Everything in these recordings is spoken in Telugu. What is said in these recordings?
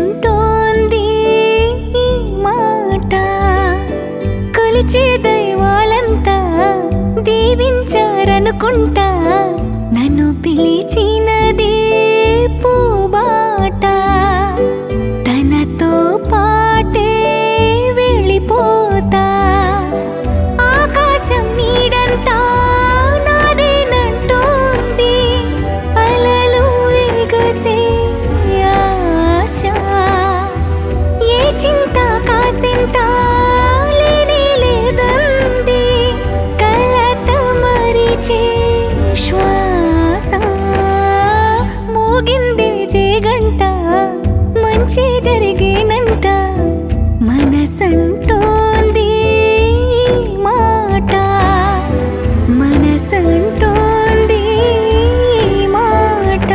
మనసంటోంది ఈ మాట. కొలిచే దైవాలంతా దీవించారనుకుంటా, నన్ను పిలిచినది పూబాట. తనతో పాటే వెళ్ళిపోతా, ఆకాశం నీడంతా నాదేనంటోంది, అలలు ఎగసే ఆశ. ఏ చింత కాసింత లేనే లేదంది, కలత మరిచే శ్వాస. మోగింది జేగంట, మంచి జరిగేనంట, మనసంటోంది ఈ మాట. మనసంటోంది ఈ మాట.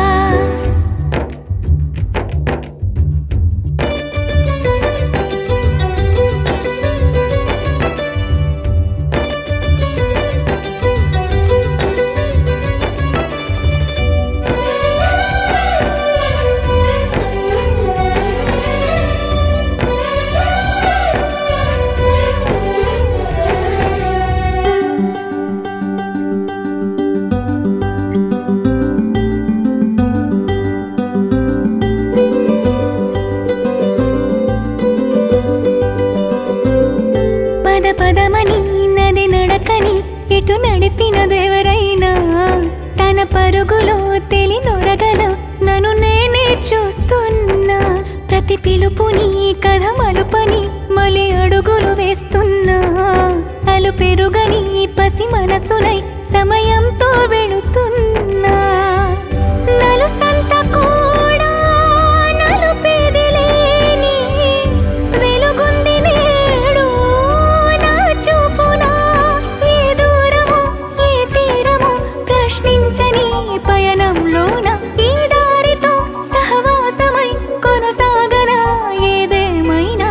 పదమని నది నడకని ఇటు నడిపినదెవరైనా, తన పరుగులో తెలినొరగల నన్ను నేనే చూస్తున్నా. ప్రతి పిలుపుని కథ మలుపని మలి అడుగులు వేస్తున్నా, అలు పెరుగని పసి మనసులై సమయంతో వెళుతున్నా. నలుసంత కూడా నలుపేది లేని వెలుగుంది నేడు నా చూపునా. ఏ దూరము ఏ తీరము ప్రశ్నించని పయనంలోన, ఈ దారితో సహవాసమై కొనసాగనా ఏదేమైనా.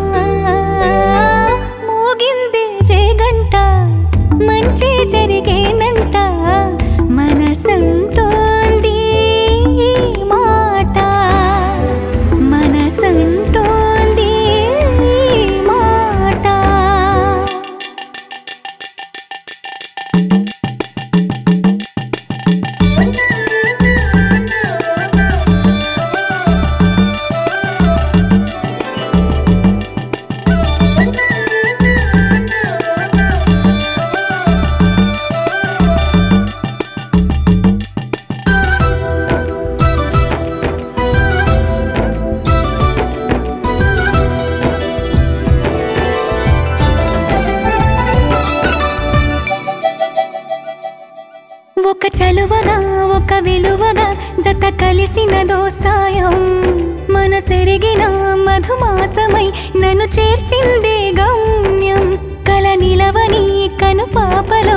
మోగింది రేగంట, మంచి జరిగేనంట, మనసంటోంది ఈ మాట. మనసంటోంది ఈ మాట. ఒక చలువగా ఒక విలువగా జత కలిసినదో సాయం, మనసెరిగిన మధుమాసమై నన్ను చేర్చింది గమ్యం. కల నిలవని కను పాపలో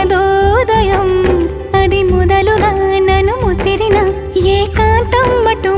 కళలొలికినదోదయం, అది మొదలుగా నన్ను ముసిరిన ఏకాంతం మటు